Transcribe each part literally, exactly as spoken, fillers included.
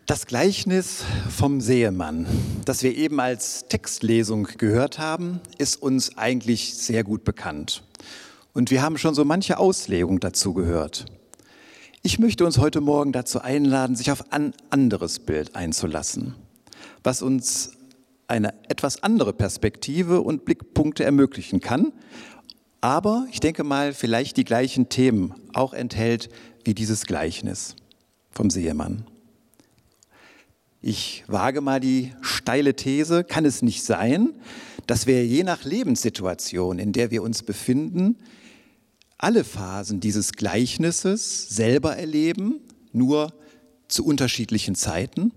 Das Gleichnis vom Säemann, das wir eben als Textlesung gehört haben, ist uns eigentlich sehr gut bekannt. Und wir haben schon so manche Auslegung dazu gehört. Ich möchte uns heute Morgen dazu einladen, sich auf ein anderes Bild einzulassen, was uns eine etwas andere Perspektive und Blickpunkte ermöglichen kann, aber ich denke mal, vielleicht die gleichen Themen auch enthält wie dieses Gleichnis vom Säemann. Ich wage mal die steile These, kann es nicht sein, dass wir je nach Lebenssituation, in der wir uns befinden, alle Phasen dieses Gleichnisses selber erleben, nur zu unterschiedlichen Zeiten?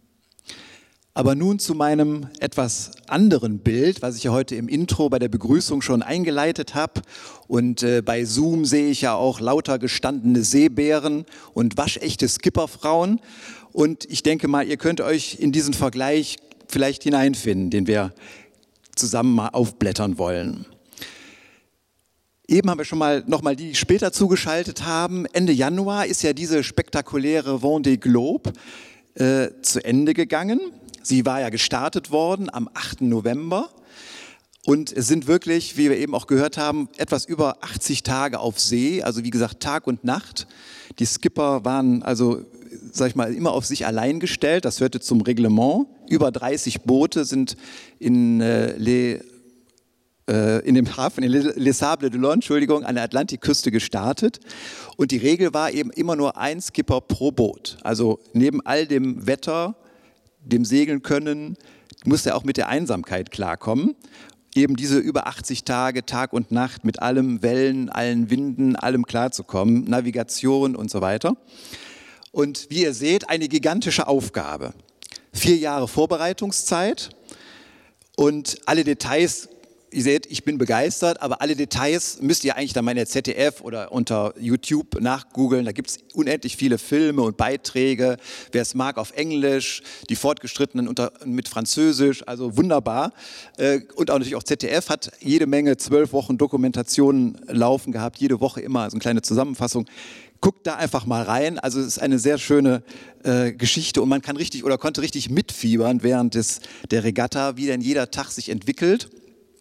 Aber nun zu meinem etwas anderen Bild, was ich ja heute im Intro bei der Begrüßung schon eingeleitet habe. Und äh, bei Zoom sehe ich ja auch lauter gestandene Seebären und waschechte Skipperfrauen. Und ich denke mal, ihr könnt euch in diesen Vergleich vielleicht hineinfinden, den wir zusammen mal aufblättern wollen. Eben haben wir schon mal noch mal die, die später zugeschaltet haben. Ende Januar ist ja diese spektakuläre Vendée Globe äh, zu Ende gegangen. Sie war ja gestartet worden am achten November. Und es sind wirklich, wie wir eben auch gehört haben, etwas über achtzig Tage auf See, also wie gesagt Tag und Nacht. Die Skipper waren also, sag ich mal, immer auf sich allein gestellt. Das hörte zum Reglement. Über dreißig Boote sind in, äh, Les, äh, in dem Hafen, in Les Sables d'Olonne, Entschuldigung, an der Atlantikküste gestartet. Und die Regel war eben immer nur ein Skipper pro Boot. Also neben all dem Wetter, dem Segeln können, musste er auch mit der Einsamkeit klarkommen. Eben diese über achtzig Tage, Tag und Nacht, mit allem Wellen, allen Winden, allem klarzukommen, Navigation und so weiter. Und wie ihr seht, eine gigantische Aufgabe. Vier Jahre Vorbereitungszeit und alle Details, ihr seht, ich bin begeistert, aber alle Details müsst ihr eigentlich dann mal in der Z D F oder unter YouTube nachgoogeln. Da gibt es unendlich viele Filme und Beiträge. Wer es mag, auf Englisch, die Fortgeschrittenen unter, mit Französisch, also wunderbar. Und auch natürlich auch Z D F hat jede Menge zwölf Wochen Dokumentationen laufen gehabt, jede Woche immer so eine kleine Zusammenfassung. Guckt da einfach mal rein. Also es ist eine sehr schöne äh, Geschichte und man kann richtig oder konnte richtig mitfiebern während des, der Regatta, wie denn jeder Tag sich entwickelt.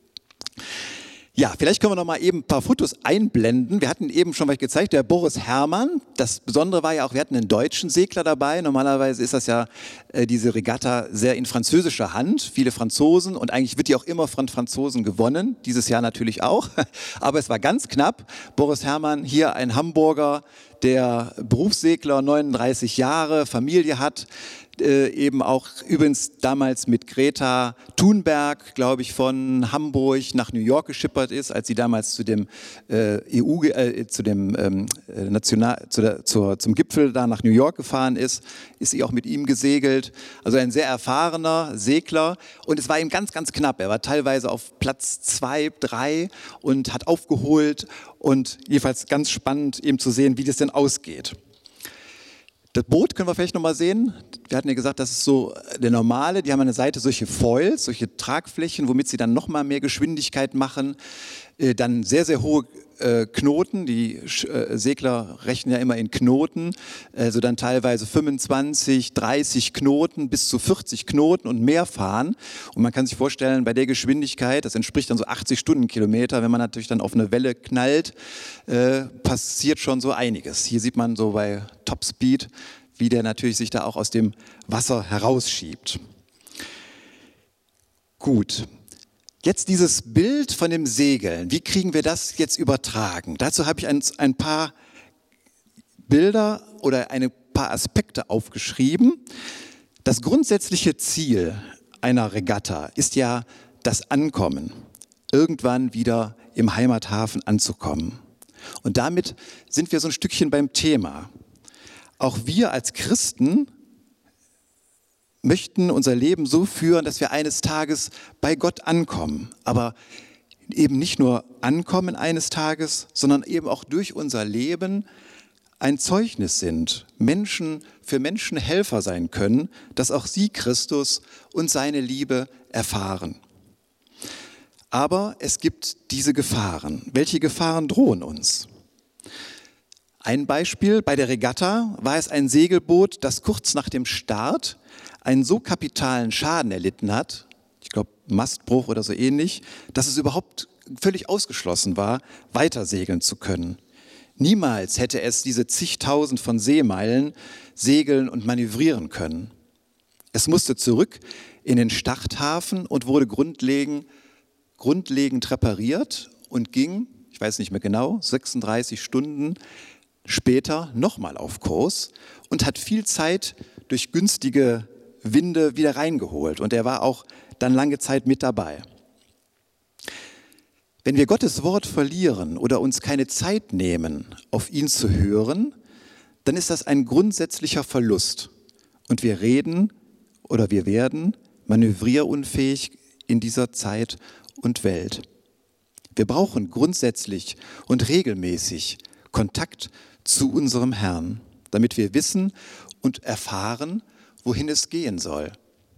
Ja, vielleicht können wir noch mal eben ein paar Fotos einblenden. Wir hatten eben schon was gezeigt, der Boris Herrmann. Das Besondere war ja auch, wir hatten einen deutschen Segler dabei. Normalerweise ist das ja äh, diese Regatta sehr in französischer Hand. Viele Franzosen und eigentlich wird die auch immer von Franzosen gewonnen. Dieses Jahr natürlich auch. Aber es war ganz knapp. Boris Herrmann, hier ein Hamburger, der Berufssegler, neununddreißig Jahre, Familie hat. Äh, eben auch übrigens damals mit Greta Thunberg, glaube ich, von Hamburg nach New York geschippert ist, als sie damals zu dem äh, E U, äh, zu dem ähm, National, zu der, zur, zum Gipfel da nach New York gefahren ist, ist sie auch mit ihm gesegelt. Also ein sehr erfahrener Segler und es war ihm ganz, ganz knapp. Er war teilweise auf Platz zwei, drei und hat aufgeholt und jedenfalls ganz spannend eben zu sehen, wie das denn ausgeht. Das Boot können wir vielleicht noch mal sehen. Wir hatten ja gesagt, das ist so der normale. Die haben an der Seite solche Foils, solche Tragflächen, womit sie dann noch mal mehr Geschwindigkeit machen. Äh, dann sehr, sehr hohe äh, Knoten. Die äh, Segler rechnen ja immer in Knoten. Also dann teilweise fünfundzwanzig, dreißig Knoten bis zu vierzig Knoten und mehr fahren. Und man kann sich vorstellen, bei der Geschwindigkeit, das entspricht dann so achtzig Stundenkilometer, wenn man natürlich dann auf eine Welle knallt, äh, passiert schon so einiges. Hier sieht man so bei Topspeed, wie der natürlich sich da auch aus dem Wasser herausschiebt. Gut, jetzt dieses Bild von dem Segeln, wie kriegen wir das jetzt übertragen? Dazu habe ich ein, ein paar Bilder oder ein paar Aspekte aufgeschrieben. Das grundsätzliche Ziel einer Regatta ist ja das Ankommen, irgendwann wieder im Heimathafen anzukommen. Und damit sind wir so ein Stückchen beim Thema. Auch wir als Christen möchten unser Leben so führen, dass wir eines Tages bei Gott ankommen. Aber eben nicht nur ankommen eines Tages, sondern eben auch durch unser Leben ein Zeugnis sind, Menschen für Menschen Helfer sein können, dass auch sie Christus und seine Liebe erfahren. Aber es gibt diese Gefahren. Welche Gefahren drohen uns? Ein Beispiel: Bei der Regatta war es ein Segelboot, das kurz nach dem Start einen so kapitalen Schaden erlitten hat, ich glaube Mastbruch oder so ähnlich, dass es überhaupt völlig ausgeschlossen war, weiter segeln zu können. Niemals hätte es diese zigtausend von Seemeilen segeln und manövrieren können. Es musste zurück in den Starthafen und wurde grundlegend, grundlegend repariert und ging, ich weiß nicht mehr genau, sechsunddreißig Stunden später nochmal auf Kurs und hat viel Zeit durch günstige Winde wieder reingeholt. Und er war auch dann lange Zeit mit dabei. Wenn wir Gottes Wort verlieren oder uns keine Zeit nehmen, auf ihn zu hören, dann ist das ein grundsätzlicher Verlust. Und wir reden oder wir werden manövrierunfähig in dieser Zeit und Welt. Wir brauchen grundsätzlich und regelmäßig Kontakt zu unserem Herrn, damit wir wissen und erfahren, wohin es gehen soll.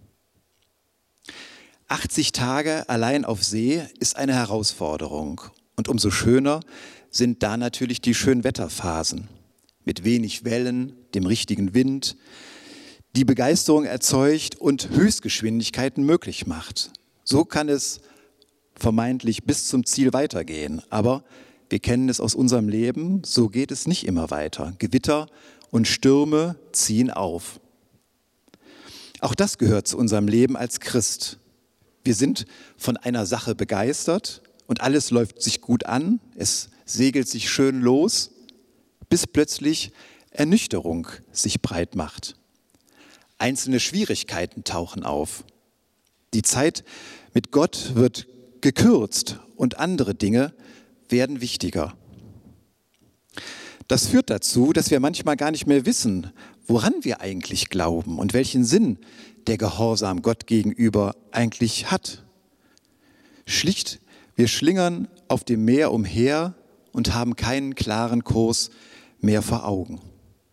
achtzig Tage allein auf See ist eine Herausforderung. Und umso schöner sind da natürlich die Schönwetterphasen mit wenig Wellen, dem richtigen Wind, die Begeisterung erzeugt und Höchstgeschwindigkeiten möglich macht. So kann es vermeintlich bis zum Ziel weitergehen. Aber wir kennen es aus unserem Leben, so geht es nicht immer weiter. Gewitter und Stürme ziehen auf. Auch das gehört zu unserem Leben als Christ. Wir sind von einer Sache begeistert und alles läuft sich gut an, es segelt sich schön los, bis plötzlich Ernüchterung sich breit macht. Einzelne Schwierigkeiten tauchen auf. Die Zeit mit Gott wird gekürzt und andere Dinge werden wichtiger. Das führt dazu, dass wir manchmal gar nicht mehr wissen, woran wir eigentlich glauben und welchen Sinn der Gehorsam Gott gegenüber eigentlich hat. Schlicht, wir schlingern auf dem Meer umher und haben keinen klaren Kurs mehr vor Augen.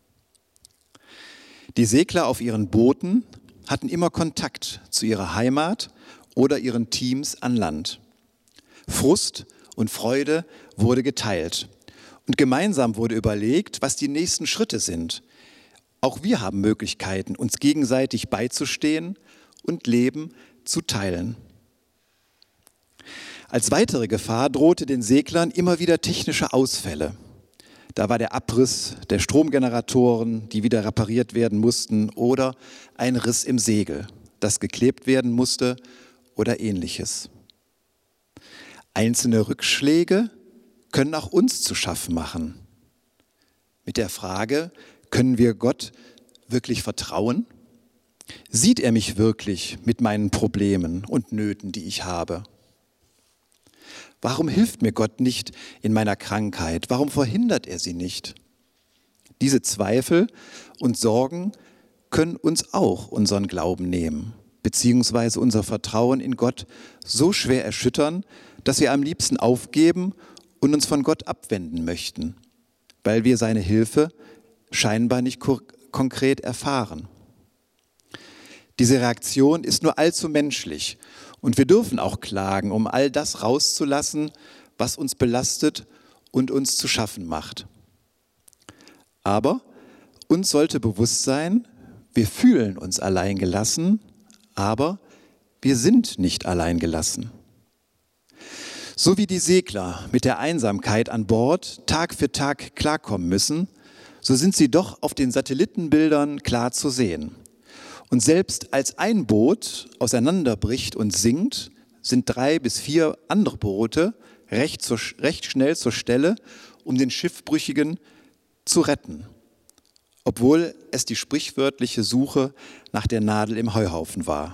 Die Segler auf ihren Booten hatten immer Kontakt zu ihrer Heimat oder ihren Teams an Land. Frust und Freude wurde geteilt. Und gemeinsam wurde überlegt, was die nächsten Schritte sind. Auch wir haben Möglichkeiten, uns gegenseitig beizustehen und Leben zu teilen. Als weitere Gefahr drohte den Seglern immer wieder technische Ausfälle. Da war der Abriss der Stromgeneratoren, die wieder repariert werden mussten, oder ein Riss im Segel, das geklebt werden musste oder ähnliches. Einzelne Rückschläge können auch uns zu schaffen machen. Mit der Frage: Können wir Gott wirklich vertrauen? Sieht er mich wirklich mit meinen Problemen und Nöten, die ich habe? Warum hilft mir Gott nicht in meiner Krankheit? Warum verhindert er sie nicht? Diese Zweifel und Sorgen können uns auch unseren Glauben nehmen, beziehungsweise unser Vertrauen in Gott so schwer erschüttern, dass wir am liebsten aufgeben und uns von Gott abwenden möchten, weil wir seine Hilfe scheinbar nicht ko- konkret erfahren. Diese Reaktion ist nur allzu menschlich und wir dürfen auch klagen, um all das rauszulassen, was uns belastet und uns zu schaffen macht. Aber uns sollte bewusst sein, wir fühlen uns alleingelassen, aber wir sind nicht alleingelassen. So wie die Segler mit der Einsamkeit an Bord Tag für Tag klarkommen müssen, so sind sie doch auf den Satellitenbildern klar zu sehen. Und selbst als ein Boot auseinanderbricht und sinkt, sind drei bis vier andere Boote recht, zur, recht schnell zur Stelle, um den Schiffbrüchigen zu retten, obwohl es die sprichwörtliche Suche nach der Nadel im Heuhaufen war.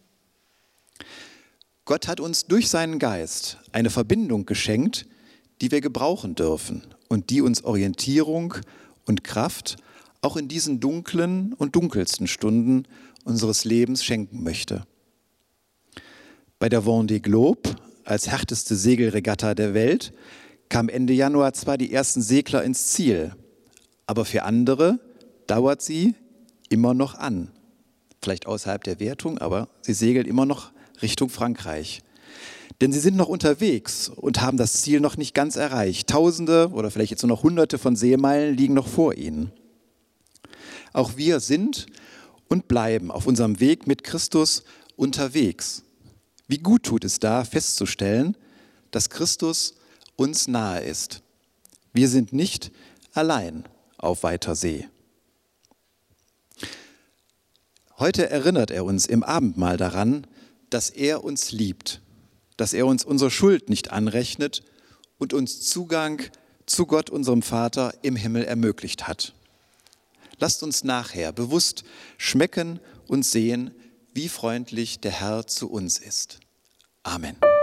Gott hat uns durch seinen Geist eine Verbindung geschenkt, die wir gebrauchen dürfen und die uns Orientierung und Kraft auch in diesen dunklen und dunkelsten Stunden unseres Lebens schenken möchte. Bei der Vendée Globe, als härteste Segelregatta der Welt, kamen Ende Januar zwar die ersten Segler ins Ziel, aber für andere dauert sie immer noch an. Vielleicht außerhalb der Wertung, aber sie segelt immer noch Richtung Frankreich. Denn sie sind noch unterwegs und haben das Ziel noch nicht ganz erreicht. Tausende oder vielleicht jetzt nur noch Hunderte von Seemeilen liegen noch vor ihnen. Auch wir sind und bleiben auf unserem Weg mit Christus unterwegs. Wie gut tut es da, festzustellen, dass Christus uns nahe ist. Wir sind nicht allein auf weiter See. Heute erinnert er uns im Abendmahl daran, dass er uns liebt, dass er uns unsere Schuld nicht anrechnet und uns Zugang zu Gott, unserem Vater, im Himmel ermöglicht hat. Lasst uns nachher bewusst schmecken und sehen, wie freundlich der Herr zu uns ist. Amen.